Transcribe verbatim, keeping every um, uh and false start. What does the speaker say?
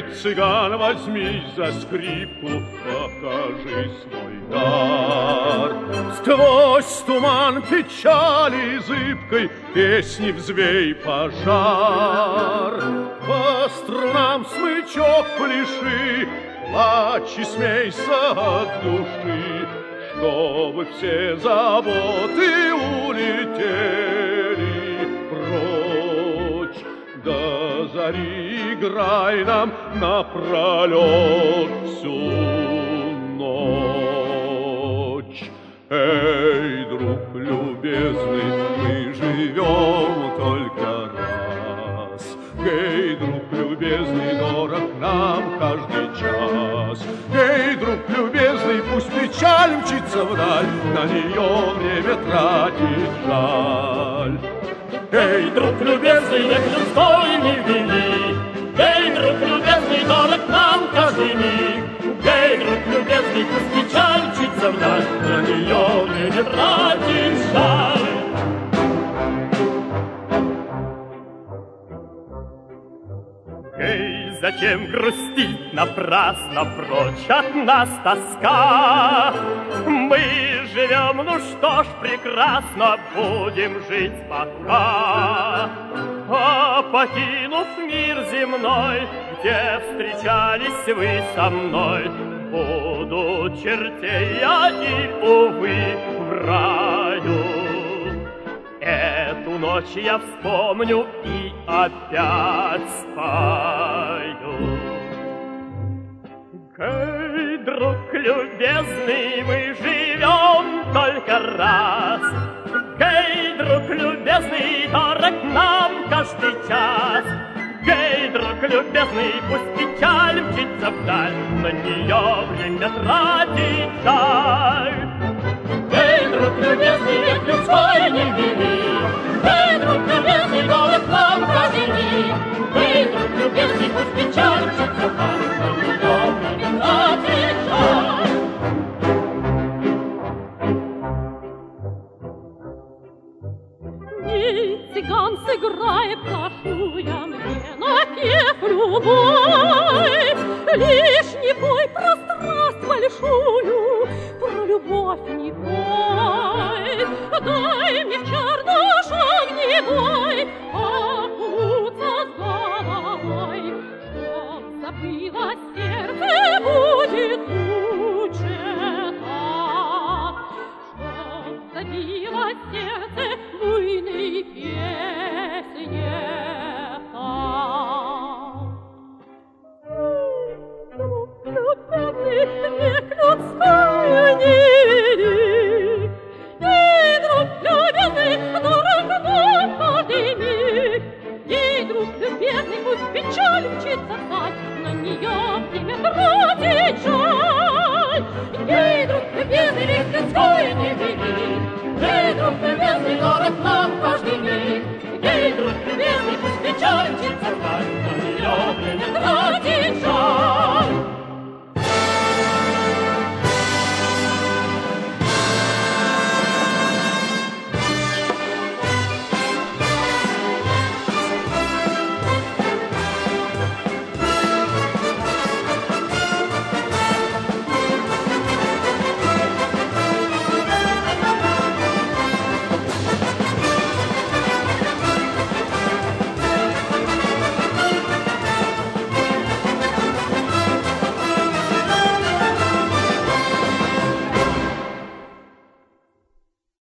Эй, цыган, возьмись за скрипку, покажи свой дар. Сквозь туман печали зыбкой песни взвей пожар. По струнам смычок пляши, плачь и смейся от души, чтобы все заботы улетели прочь. До зари играй нам напролет всю ночь. Эй, друг любезный, мы живем только раз. Эй, друг любезный, дорог нам каждый час. Эй, друг любезный, пусть печаль мчится вдаль, на нее время тратить жаль. Эй, друг любезный, век людской не вели. Эй, друг любезный, дорог нам каждый миг. Эй, друг любезный, пусть печаль мчится вдаль, на нее время тратить жаль. Эй, зачем грустить напрасно, прочь от нас тоска? Мы живем, ну что ж, прекрасно, будем жить пока. А покинув мир земной, где встречались вы со мной, буду чертей один, увы, в раю. Эту ночь я вспомню и опять спою. Эй, друг любезный, мы живем только раз. Эй, друг любезный, дорог нам каждый час. Эй, друг любезный, пусть печаль мчится вдаль, на нее время тратить жаль. Эй, друг любезный, век людской не вели. Эй, друг любезный, дорог нам каждый миг. Эй, друг любезный, пусть печаль мчится вдаль, на нее время тратить жаль. Эй, цыган, сыграй, прошу я мне напев любой. Лишь не пой про страсть большую, про любовь не пой. Дай мне в чернушок огневой окунуться с головой, чтоб забыло сердце, будет лучше так. Чтоб забило сердце буйной песне.